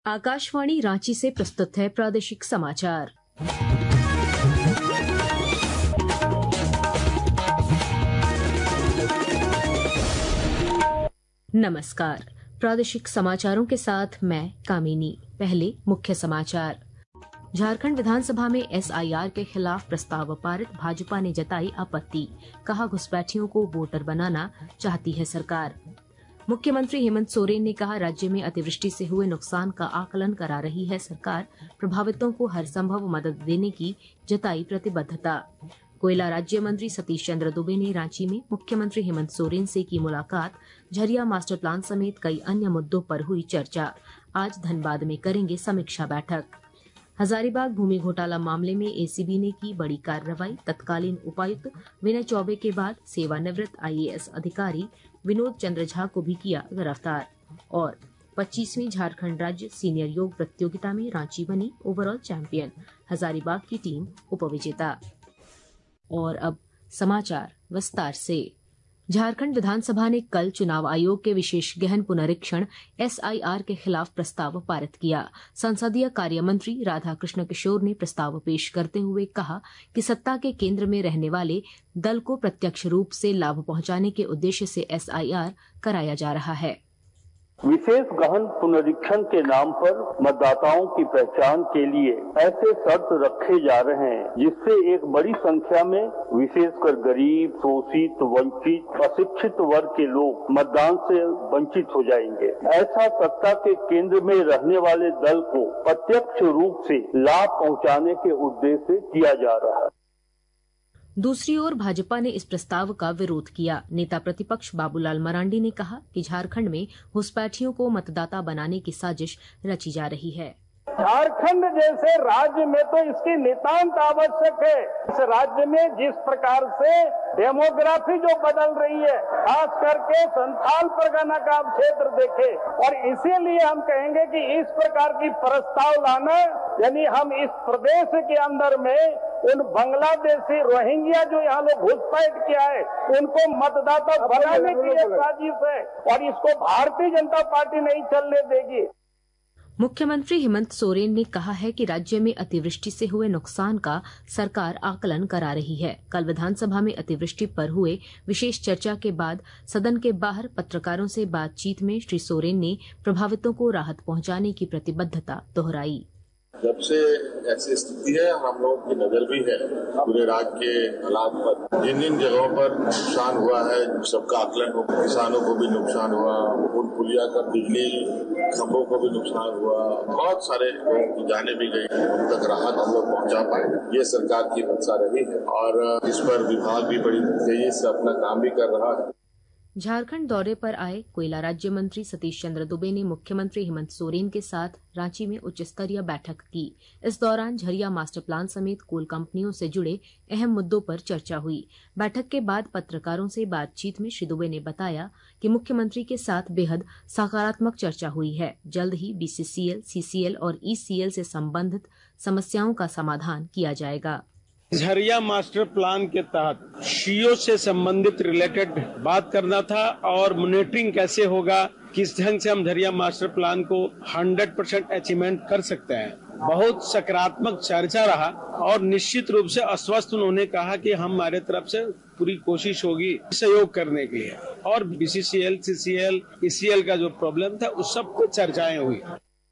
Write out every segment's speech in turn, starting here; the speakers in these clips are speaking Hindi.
आकाशवाणी रांची से प्रस्तुत है प्रादेशिक समाचार। नमस्कार, प्रादेशिक समाचारों के साथ मैं कामिनी। पहले मुख्य समाचार। झारखंड विधानसभा में एसआईआर के खिलाफ प्रस्ताव पारित, भाजपा ने जताई आपत्ति, कहा घुसपैठियों को वोटर बनाना चाहती है सरकार। मुख्यमंत्री हेमंत सोरेन ने कहा राज्य में अतिवृष्टि से हुए नुकसान का आकलन करा रही है सरकार, प्रभावितों को हर संभव मदद देने की जताई प्रतिबद्धता। कोयला राज्य मंत्री सतीश चंद्र दुबे ने रांची में मुख्यमंत्री हेमंत सोरेन से की मुलाकात, झरिया मास्टर प्लान समेत कई अन्य मुद्दों पर हुई चर्चा। आज धनबाद में करेंगे समीक्षा बैठक। हजारीबाग भूमि घोटाला मामले में एसीबी ने की बड़ी कार्रवाई, तत्कालीन उपायुक्त विनय चौबे के बाद सेवानिवृत्त आईएएस अधिकारी विनोद चंद्र झा को भी किया गिरफ्तार। और 25वीं झारखंड राज्य सीनियर योग प्रतियोगिता में रांची बनी ओवरऑल चैंपियन, हजारीबाग की टीम उपविजेता। और अब समाचार विस्तार से। झारखंड विधानसभा ने कल चुनाव आयोग के विशेष गहन पुनरीक्षण एसआईआर के खिलाफ प्रस्ताव पारित किया। संसदीय कार्य मंत्री राधाकृष्ण किशोर ने प्रस्ताव पेश करते हुए कहा कि सत्ता के केंद्र में रहने वाले दल को प्रत्यक्ष रूप से लाभ पहुंचाने के उद्देश्य से एसआईआर कराया जा रहा है। विशेष गहन पुनरीक्षण के नाम पर मतदाताओं की पहचान के लिए ऐसे शर्त रखे जा रहे हैं जिससे एक बड़ी संख्या में विशेषकर गरीब, शोषित, वंचित, अशिक्षित वर्ग के लोग मतदान से वंचित हो जाएंगे। ऐसा सत्ता के केंद्र में रहने वाले दल को प्रत्यक्ष रूप से लाभ पहुंचाने के उद्देश्य से किया जा रहा है। दूसरी ओर भाजपा ने इस प्रस्ताव का विरोध किया। नेता प्रतिपक्ष बाबूलाल मरांडी ने कहा कि झारखंड में घुसपैठियों को मतदाता बनाने की साजिश रची जा रही है। झारखंड जैसे राज्य में तो इसकी नितांत आवश्यक है। इस राज्य में जिस प्रकार से डेमोग्राफी जो बदल रही है, खास करके संथाल परगना का आप क्षेत्र देखें, और इसीलिए हम कहेंगे कि इस प्रकार की प्रस्ताव लाना, यानी हम इस प्रदेश के अंदर में उन बांग्लादेशी रोहिंग्या जो यहाँ लोग घुसपैठ किया है उनको मतदाता बनाने की ये साजिश है और इसको भारतीय जनता पार्टी नहीं चलने देगी। मुख्यमंत्री हेमंत सोरेन ने कहा है कि राज्य में अतिवृष्टि से हुए नुकसान का सरकार आकलन करा रही है। कल विधानसभा में अतिवृष्टि पर हुए विशेष चर्चा के बाद सदन के बाहर पत्रकारों से बातचीत में श्री सोरेन ने प्रभावितों को राहत पहुंचाने की प्रतिबद्धता दोहराई। जब से ऐसी स्थिति है, हम लोगों की नजर भी है पूरे राज्य के हालात पर, जिन जिन जगहों पर नुकसान हुआ है सबका आकलन हो। किसानों को भी नुकसान हुआ, पुल पुलिया का बिजली खंभों को भी नुकसान हुआ, बहुत सारे लोगों की जाने भी गई, उन तक राहत हम लोग पहुंचा पाए। ये सरकार की मंशा रही है और इस पर विभाग भी बड़ी तेजी से अपना काम भी कर रहा है। झारखंड दौरे पर आए कोयला राज्य मंत्री सतीश चंद्र दुबे ने मुख्यमंत्री हेमंत सोरेन के साथ रांची में उच्च स्तरीय बैठक की। इस दौरान झरिया मास्टर प्लान समेत कोल कंपनियों से जुड़े अहम मुद्दों पर चर्चा हुई। बैठक के बाद पत्रकारों से बातचीत में श्री दुबे ने बताया कि मुख्यमंत्री के साथ बेहद सकारात्मक चर्चा हुई है। जल्द ही बीसीसीएल, सीसीएल और ईसीएल से संबंधित समस्याओं का समाधान किया जाएगा। झरिया मास्टर प्लान के तहत सीओ से संबंधित रिलेटेड बात करना था और मॉनिटरिंग कैसे होगा, किस ढंग से हम झरिया मास्टर प्लान को 100% अचीवमेंट कर सकते हैं। बहुत सकारात्मक चर्चा रहा और निश्चित रूप से आश्वस्त उन्होंने कहा कि हमारे तरफ से पूरी कोशिश होगी सहयोग करने के लिए। और बीसीसीएल, सीसीएल, ईसीएल का जो प्रॉब्लम था उस सब पर चर्चाएं हुई।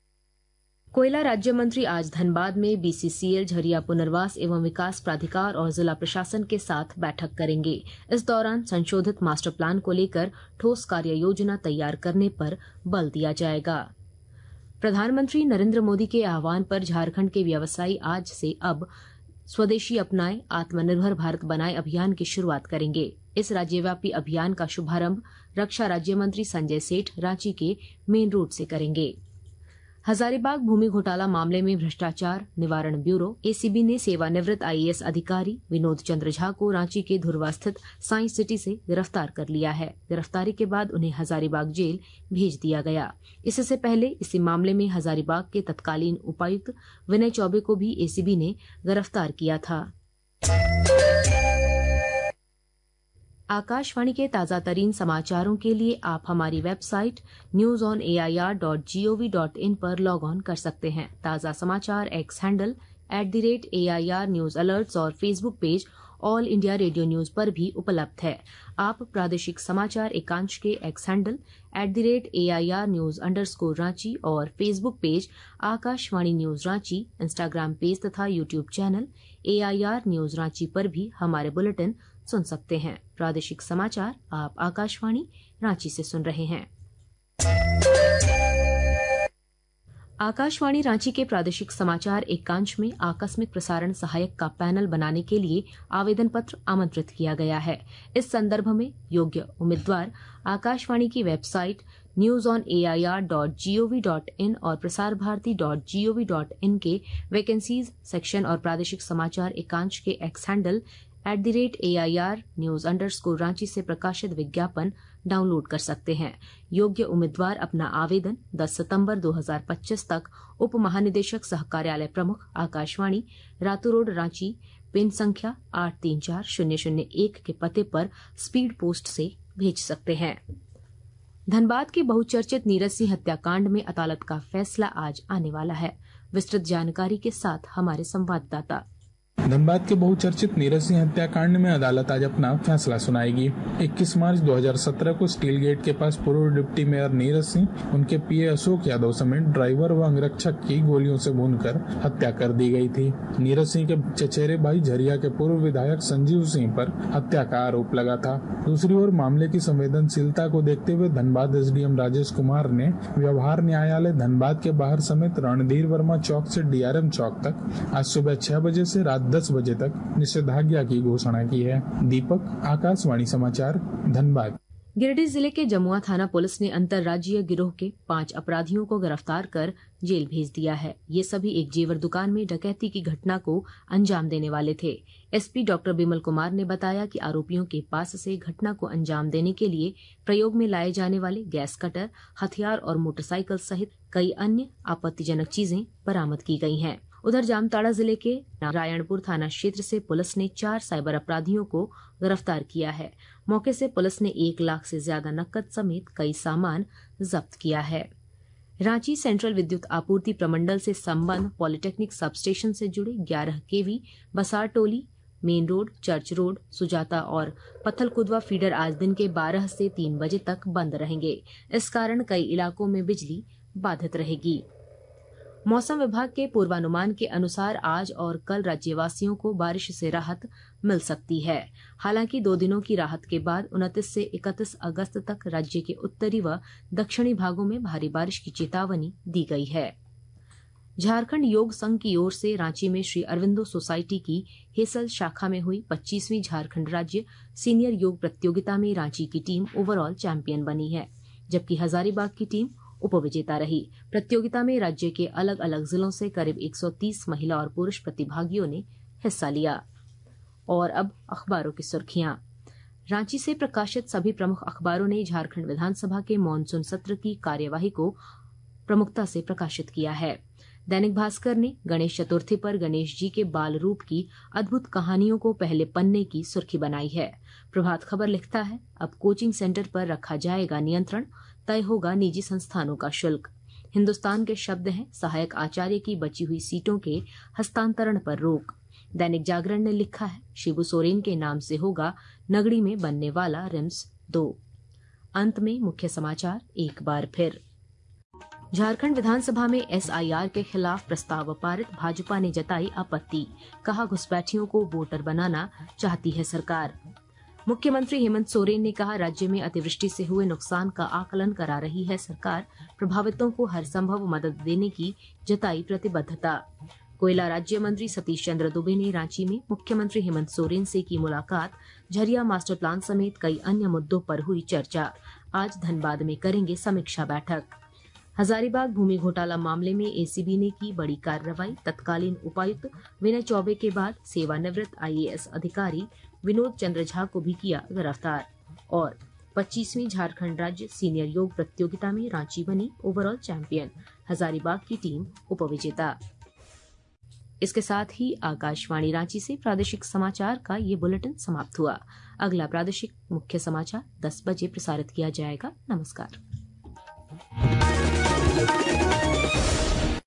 कोयला राज्य मंत्री आज धनबाद में बीसीसीएल, झरिया पुनर्वास एवं विकास प्राधिकार और जिला प्रशासन के साथ बैठक करेंगे। इस दौरान संशोधित मास्टर प्लान को लेकर ठोस कार्य योजना तैयार करने पर बल दिया जाएगा। प्रधानमंत्री नरेंद्र मोदी के आह्वान पर झारखंड के व्यवसायी आज से अब स्वदेशी अपनाएं, आत्मनिर्भर भारत बनाएं अभियान की शुरुआत करेंगे। इस राज्यव्यापी अभियान का शुभारंभ रक्षा राज्य मंत्री संजय सेठ रांची के मेन रोड से करेंगे। हजारीबाग भूमि घोटाला मामले में भ्रष्टाचार निवारण ब्यूरो एसीबी ने सेवानिवृत्त आईएएस अधिकारी विनोद चंद्र झा को रांची के धुर्वा स्थित साइंस सिटी से गिरफ्तार कर लिया है। गिरफ्तारी के बाद उन्हें हजारीबाग जेल भेज दिया गया। इससे पहले इसी मामले में हजारीबाग के तत्कालीन उपायुक्त विनय चौबे को भी एसीबी ने गिरफ्तार किया था। आकाशवाणी के ताजा तरीन समाचारों के लिए आप हमारी वेबसाइट newsonair.gov.in पर लॉग ऑन कर सकते हैं। ताजा समाचार X handle @AIR news alerts और Facebook page all India radio news पर भी उपलब्ध है। आप प्रादेशिक समाचार एकांश के X handle @AIR news _Ranchi और Facebook page Akashvani news Ranchi, Instagram page तथा YouTube channel AIR news Ranchi पर भी हमारे बुलेटिन सुन सकते हैं। प्रादेशिक समाचार आप आकाशवाणी रांची से सुन रहे हैं। आकाशवाणी रांची के प्रादेशिक समाचार एकांश में आकस्मिक प्रसारण सहायक का पैनल बनाने के लिए आवेदन पत्र आमंत्रित किया गया है। इस संदर्भ में योग्य उम्मीदवार आकाशवाणी की वेबसाइट newsonair.gov.in और प्रसारभारती.gov.in के वैकेंसीज सेक्शन और प्रादेशिक समाचार एकांश के X handle @AIR news _Ranchi से प्रकाशित विज्ञापन डाउनलोड कर सकते हैं। योग्य उम्मीदवार अपना आवेदन 10 सितंबर 2025 तक उप महानिदेशक सह कार्यालय प्रमुख आकाशवाणी, रातू रोड, रांची, पिन संख्या 834001 के पते पर स्पीड पोस्ट से भेज सकते हैं। धनबाद के बहुचर्चित नीरज सिंह हत्याकांड में अदालत का फैसला आज आने वाला है। विस्तृत जानकारी के साथ हमारे संवाददाता। धनबाद के बहुचर्चित नीरज सिंह हत्याकांड में अदालत आज अपना फैसला सुनाएगी। 21 मार्च 2017 को स्टील गेट के पास पूर्व डिप्टी मेयर नीरज सिंह, उनके पीए अशोक यादव समेत ड्राइवर व अंगरक्षक की गोलियों से भूनकर हत्या कर दी गई थी। नीरज सिंह के चचेरे भाई झरिया के पूर्व विधायक संजीव सिंह पर हत्या का आरोप लगा था। दूसरी ओर मामले की संवेदनशीलता को देखते हुए धनबाद SDM राजेश कुमार ने व्यवहार न्यायालय धनबाद के बाहर समेत रणधीर वर्मा चौक से DRM चौक तक आज सुबह 6 बजे से रात 10 बजे तक निषेधाज्ञा की घोषणा की है। दीपक, आकाशवाणी समाचार, धनबाद। गिरिडीह जिले के जमुआ थाना पुलिस ने अंतर्राज्यीय गिरोह के 5 अपराधियों को गिरफ्तार कर जेल भेज दिया है। ये सभी एक जेवर दुकान में डकैती की घटना को अंजाम देने वाले थे। SP डॉक्टर बिमल कुमार ने बताया कि आरोपियों के पास से घटना को अंजाम देने के लिए प्रयोग में लाए जाने वाले गैस कटर, हथियार और मोटरसाइकिल सहित कई अन्य आपत्तिजनक चीजें बरामद की गई हैं। उधर जामताड़ा जिले के नारायणपुर थाना क्षेत्र से पुलिस ने 4 साइबर अपराधियों को गिरफ्तार किया है। मौके से पुलिस ने 1 लाख से ज्यादा नकद समेत कई सामान जब्त किया है। रांची सेंट्रल विद्युत आपूर्ति प्रमंडल से संबंध पॉलिटेक्निक सबस्टेशन से जुड़े 11 kV Basar Toli, main road, church road, Sujata और पत्थलकुदवा फीडर आज दिन के 12 से 3 बजे तक बंद रहेंगे। इस कारण कई इलाकों में बिजली बाधित रहेगी। मौसम विभाग के पूर्वानुमान के अनुसार आज और कल राज्यवासियों को बारिश से राहत मिल सकती है। हालांकि 2 दिनों की राहत के बाद 29 से 31 अगस्त तक राज्य के उत्तरी व दक्षिणी भागों में भारी बारिश की चेतावनी दी गई है। झारखंड योग संघ की ओर से रांची में श्री अरविंदो सोसाइटी की हेसल शाखा में हुई 25वीं झारखंड राज्य सीनियर योग प्रतियोगिता में रांची की टीम ओवरऑल चैंपियन बनी है, जबकि हजारीबाग की टीम उपविजेता रही। प्रतियोगिता में राज्य के अलग अलग जिलों से करीब 130 महिला और पुरुष प्रतिभागियों ने हिस्सा लिया। और अब अखबारों की सुर्खियां। रांची से प्रकाशित सभी प्रमुख अखबारों ने झारखंड विधानसभा के मानसून सत्र की कार्यवाही को प्रमुखता से प्रकाशित किया है। दैनिक भास्कर ने गणेश चतुर्थी पर गणेश जी के बाल रूप की अद्भुत कहानियों को पहले पन्ने की सुर्खी बनाई है। प्रभात खबर लिखता है, अब कोचिंग सेंटर पर रखा जाएगा नियंत्रण, तय होगा निजी संस्थानों का शुल्क। हिंदुस्तान के शब्द हैं, सहायक आचार्य की बची हुई सीटों के हस्तांतरण पर रोक। दैनिक जागरण ने लिखा है, शिबू सोरेन के नाम से होगा नगड़ी में बनने वाला रिम्स 2। अंत में मुख्य समाचार एक बार फिर। झारखंड विधानसभा में SIR के खिलाफ प्रस्ताव पारित, भाजपा ने जताई आपत्ति, कहा घुसपैठियों को वोटर बनाना चाहती है सरकार। मुख्यमंत्री हेमंत सोरेन ने कहा, राज्य में अतिवृष्टि से हुए नुकसान का आकलन करा रही है सरकार, प्रभावितों को हर संभव मदद देने की जताई प्रतिबद्धता। कोयला राज्य मंत्री सतीश चंद्र दुबे ने रांची में मुख्यमंत्री हेमंत सोरेन से की मुलाकात, झरिया मास्टर प्लान समेत कई अन्य मुद्दों पर हुई चर्चा। आज धनबाद में करेंगे समीक्षा बैठक। हजारीबाग भूमि घोटाला मामले में ACB ने की बड़ी कार्रवाई, तत्कालीन उपायुक्त विनय चौबे के बाद सेवानिवृत्त IAS अधिकारी विनोद चंद्र झा को भी किया गिरफ्तार। और 25वीं झारखंड राज्य सीनियर योग प्रतियोगिता में रांची बनी ओवरऑल चैंपियन, हजारीबाग की टीम उपविजेता। इसके साथ ही आकाशवाणी रांची से प्रादेशिक समाचार का ये बुलेटिन समाप्त हुआ। अगला प्रादेशिक मुख्य समाचार 10 बजे प्रसारित किया जाएगा। नमस्कार।